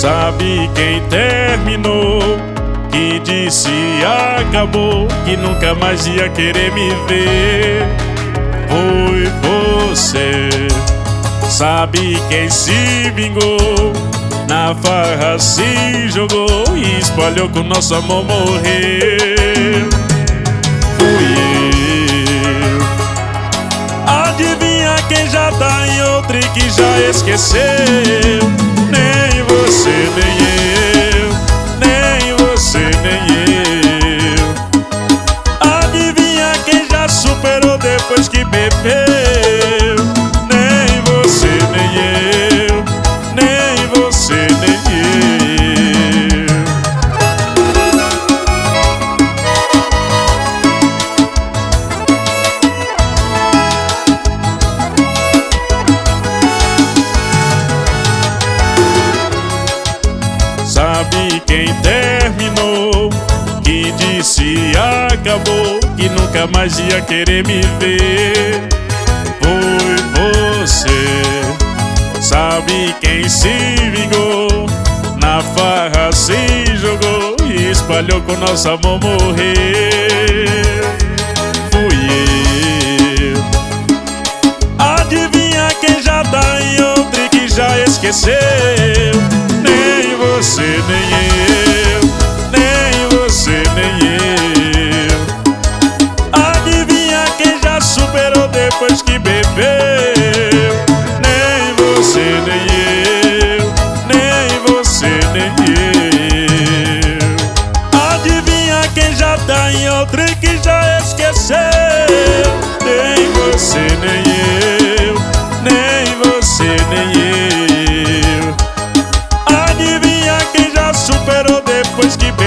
Sabe quem terminou, que disse acabou, que nunca mais ia querer me ver? Foi você. Sabe quem se vingou, na farra se jogou e espalhou que o nosso amor morreu? Fui eu. Adivinha quem já tá em outra e que já esqueceu? Nem você, nem eu, nem você, nem eu. Adivinha quem já superou depois que bebeu? Nem você, nem eu, nem você, nem eu. Sabe quem terminou, que disse acabou, que nunca mais ia querer me ver? Foi você. Sabe quem se vingou, na farra se jogou e espalhou que o nosso amor morreu? Fui eu. Adivinha quem já tá em outra e que já esqueceu? Nem você, nem eu, nem você, nem eu. Adivinha quem já superou depois que bebeu? Nem você, nem eu, nem você, nem eu. Adivinha quem já tá em outra e que já esqueceu? Nem você, nem eu, nem você, nem eu. Adivinha quem já superou depois que